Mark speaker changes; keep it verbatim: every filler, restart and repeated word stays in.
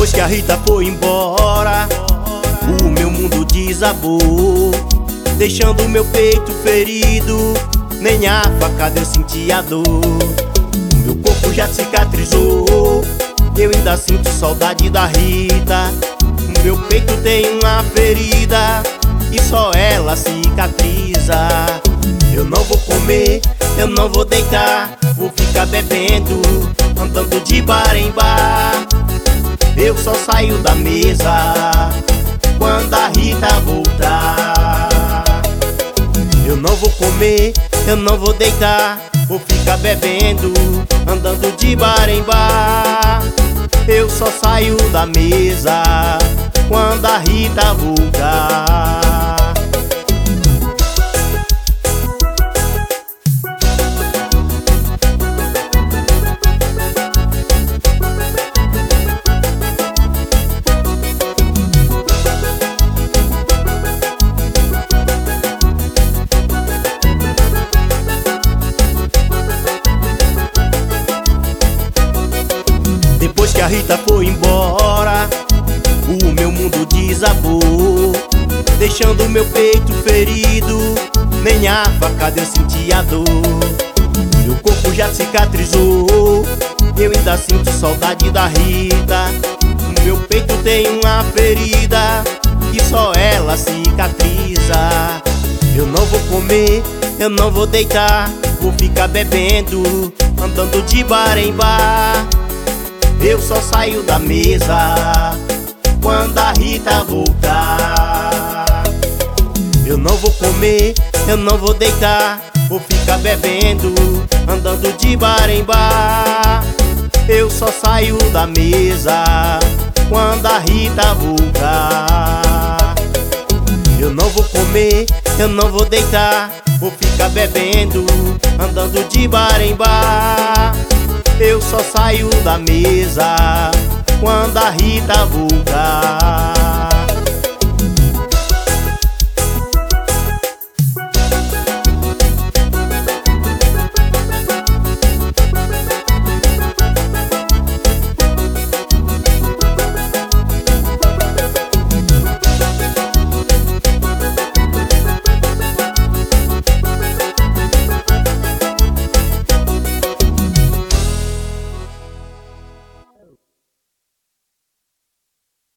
Speaker 1: Depois que a Rita foi embora, o meu mundo desabou, deixando meu peito ferido. Nem a facada eu senti a dor. O meu corpo já cicatrizou, eu ainda sinto saudade da Rita. O meu peito tem uma ferida e só ela cicatriza. Eu não vou comer, eu não vou deitar, vou ficar bebendo, andando de bar em bar. Eu só saio da mesa quando a Rita voltar. Eu não vou comer, eu não vou deitar, vou ficar bebendo, andando de bar em bar. Eu só saio da mesa quando a Rita voltar. Depois que a Rita foi embora, o meu mundo desabou, deixando meu peito ferido. Nem a facada eu senti a dor. Meu corpo já cicatrizou, eu ainda sinto saudade da Rita. Meu peito tem uma ferida e só ela cicatriza. Eu não vou comer, eu não vou deitar, vou ficar bebendo, andando de bar em bar. Eu só saio da mesa quando a Rita voltar. Eu não vou comer, eu não vou deitar, vou ficar bebendo, andando de bar em bar. Eu só saio da mesa quando a Rita voltar. Eu não vou comer, eu não vou deitar, vou ficar bebendo, andando de bar em bar. Eu só saio da mesa quando a Rita voltar.